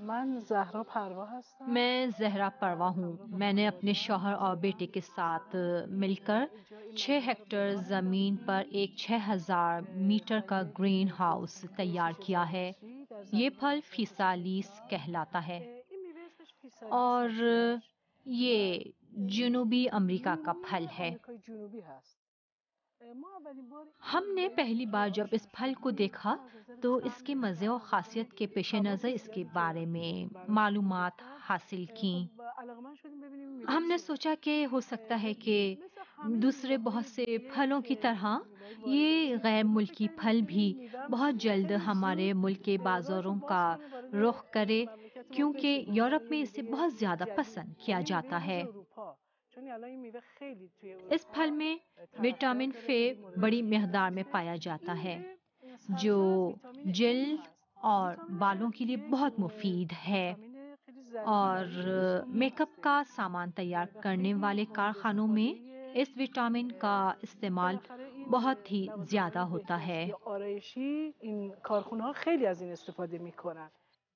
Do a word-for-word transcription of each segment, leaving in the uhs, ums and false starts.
من زهرا پروا هستم. میں زہرا پروا ہوں۔ میں نے اپنے شوہر اور بیٹے کے ساتھ مل کر چھ ہیکٹر زمین پر ایک چھ ہزار میٹر کا گرین ہاؤس تیار کیا ہے۔ یہ پھل فیسالیس کہلاتا ہے این میوه اسمش فیسالیس اور هستش و یہ جنوبی امریکہ کا پھل جنوبی ہے۔ آمریکای جنوبی هست. ما اولین بار ہم این نے میوه رو پہلی بار جب اس پھل کو دیکھا از نظر تو اس طعم کے مزے اور خاصیت کے پیش نظر خواص اس کے زیادی که بارے میں براش معلومات گفتن. حاصل کیں۔ خب علاقمند شدیم ببینیم این میوه ہم نے چی سوچا هست. کہ ہو سکتا ہے کہ مثل همه دوسرے میوه بہت های سے دیگه پھلوں کی که طرح میوه یہ وارداتی غیر هست ما فکر ملکی کردیم پھل که بھی این میوه هم بہت جلد خیلی ہمارے زود ملک کے راهشو بازاروں باز کا کنه رخ وارد کرے، مملکت ما بشه کیونکہ به عنوان یورپ یه میں اسے میوه بہت زیادہ جدید، پسند کیا یعنی میوه جاتا روز ہے۔ اروپا، چون الان این میوه خیلی توی اس پھل اروپا میں طرفدار وٹامن داره، فے خیلی مورد بڑی علاقه مقدار میں هستش. پایا جاتا این ہے میوه جو سرشار از ویتامین ام جلد هست. اور ویتامین بالوں کے لیے یک بہت مفید ہے، ویتامین خیلی ضروری اور برای پوست ما میک اپ هستش کا سامان تیار و کرنے خیلی والے مورد کارخانوں میں استفاده. اس وٹامن کا استعمال بالاخره این بہت ہی زیادہ لوازم‌های ہوتا ہے۔ بهداشتی آرایشی این کارخونه‌ها خیلی از این استفاده میکنن.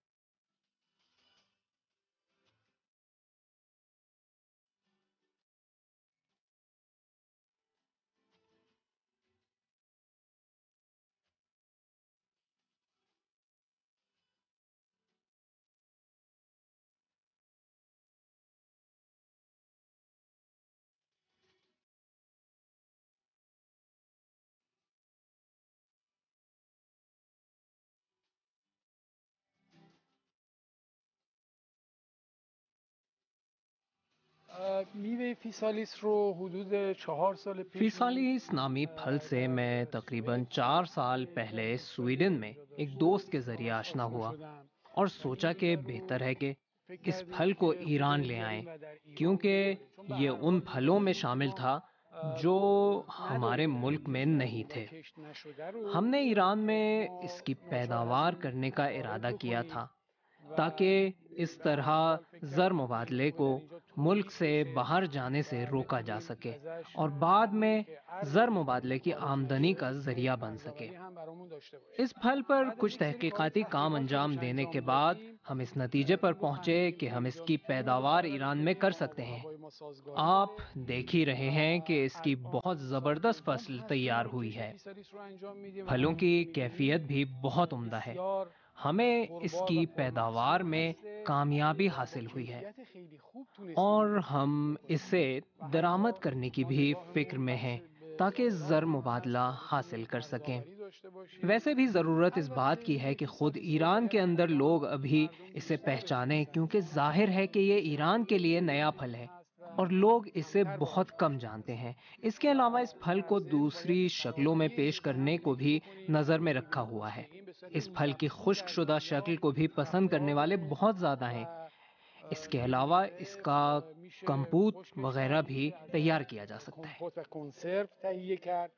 میوه فیسالیس رو حدود چهار سال پیش فیسالیس نامی پھل سے میں تقریباً چار سال پہلے سویڈن میں ایک دوست کے ذریعے آشنا ہوا اور سوچا کہ بہتر ہے کہ اس پھل کو ایران لے آئیں، کیونکہ یہ ان پھلوں میں شامل تھا جو ہمارے ملک میں نہیں تھے۔ ہم نے ایران میں اس کی پیداوار کرنے کا ارادہ کیا تھا تاکہ اس طرح زر مبادلے کو ملک سے باہر جانے سے روکا جا سکے اور بعد میں زر مبادلے کی آمدنی کا ذریعہ بن سکے۔ اس پھل پر کچھ تحقیقاتی کام انجام دینے کے بعد ہم اس نتیجے پر پہنچے کہ ہم اس کی پیداوار ایران میں کر سکتے ہیں۔ آپ دیکھ ہی رہے ہیں کہ اس کی بہت زبردست فصل تیار ہوئی ہے۔ پھلوں کی کیفیت بھی بہت عمدہ ہے۔ ہمیں اس کی پیداوار میں کامیابی حاصل ہوئی ہے اور ہم اسے درآمد کرنے کی بھی فکر میں ہیں تاکہ زر مبادلہ حاصل کر سکیں۔ ویسے بھی ضرورت اس بات کی ہے کہ خود ایران کے اندر لوگ ابھی اسے پہچانیں، کیونکہ ظاہر ہے کہ یہ ایران کے لیے نیا پھل ہے اور لوگ اسے بہت کم جانتے ہیں۔ اس کے علاوہ اس پھل کو دوسری شکلوں میں پیش کرنے کو بھی نظر میں رکھا ہوا ہے۔ اس پھل کی خشک شدہ شکل کو بھی پسند کرنے والے بہت زیادہ ہیں۔ اس کے علاوہ اس کا کمپوت وغیرہ بھی تیار کیا جا سکتا ہے۔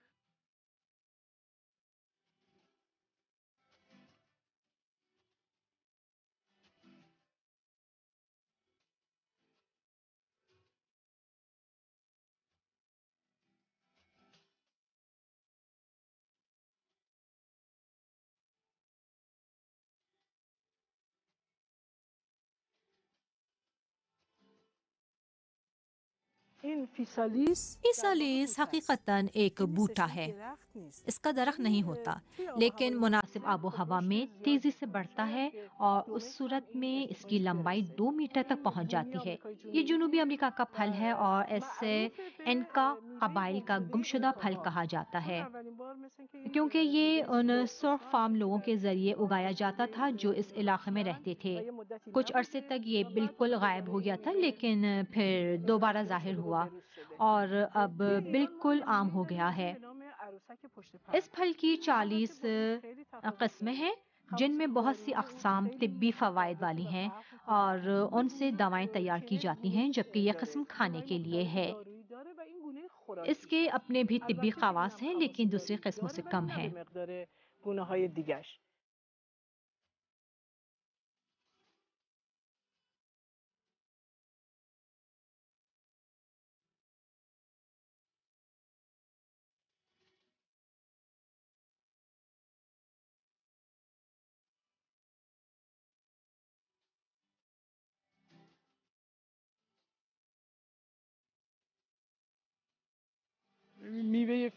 این فیسالیس فیسالیس حقیقتاً ایک بوٹا ہے، اس کا درخت نہیں ہوتا، لیکن مناسب آب و ہوا میں تیزی سے بڑھتا ہے اور اس صورت میں اس کی لمبائی دو میٹر تک پہنچ جاتی ہے۔ یہ جنوبی امریکہ کا پھل ہے اور اسے انکا قبائل کا گمشدہ پھل کہا جاتا ہے، کیونکہ یہ ان سرخ فام لوگوں کے ذریعے اگایا جاتا تھا جو اس علاقے میں رہتے تھے۔ کچھ عرصے تک یہ بالکل غائب ہو گیا تھا، لیکن پھر دوبارہ ظاہر ہوا اور اب بالکل عام ہو گیا ہے۔ اس پھل کی چالیس قسمیں ہیں جن میں بہت سی اقسام طبی فوائد والی ہیں اور ان سے دوائیں تیار کی جاتی ہیں، جبکہ یہ قسم کھانے کے لیے ہے۔ اس کے اپنے بھی طبی خواص ہیں لیکن دوسری قسموں سے کم ہیں۔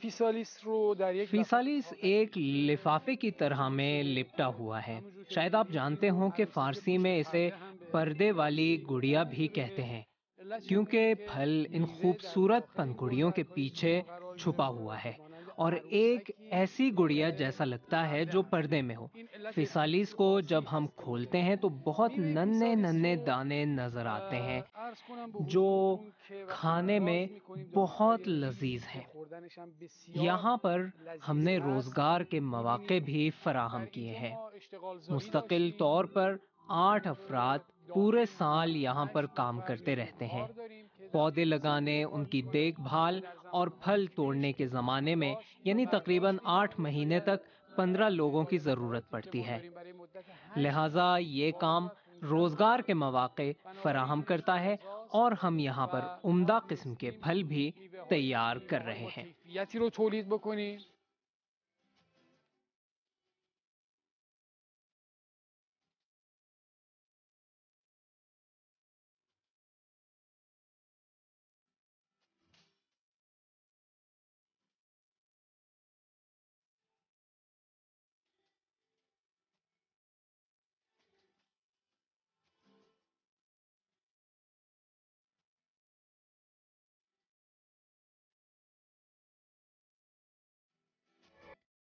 فیسالیس رو در یک فیسالیس ایک لفافے کی طرح میں لپٹا ہوا ہے. شاید آپ جانتے ہوں کہ فارسی میں اسے پردے والی گڑیا بھی کہتے ہیں، کیونکہ پھل ان خوبصورت پنکھڑیوں کے پیچھے چھپا ہوا ہے اور ایک ایسی گڑیا جیسا لگتا ہے جو پردے میں ہو. فیسالیس کو جب ہم کھولتے ہیں تو بہت ننھے ننھے دانے نظر آتے ہیں جو کھانے میں بہت لذیذ ہیں. یہاں پر ہم نے روزگار کے مواقع بھی فراہم کیے ہیں. مستقل طور پر آٹھ افراد پورے سال یہاں پر کام کرتے رہتے ہیں. پودے لگانے، ان کی دیکھ بھال اور پھل توڑنے کے زمانے میں یعنی تقریباً آٹھ مہینے تک پندرہ لوگوں کی ضرورت پڑتی ہے. لہٰذا یہ کام روزگار کے مواقع فراہم کرتا ہے اور ہم یہاں پر عمدہ قسم کے پھل بھی تیار کر رہے ہیں.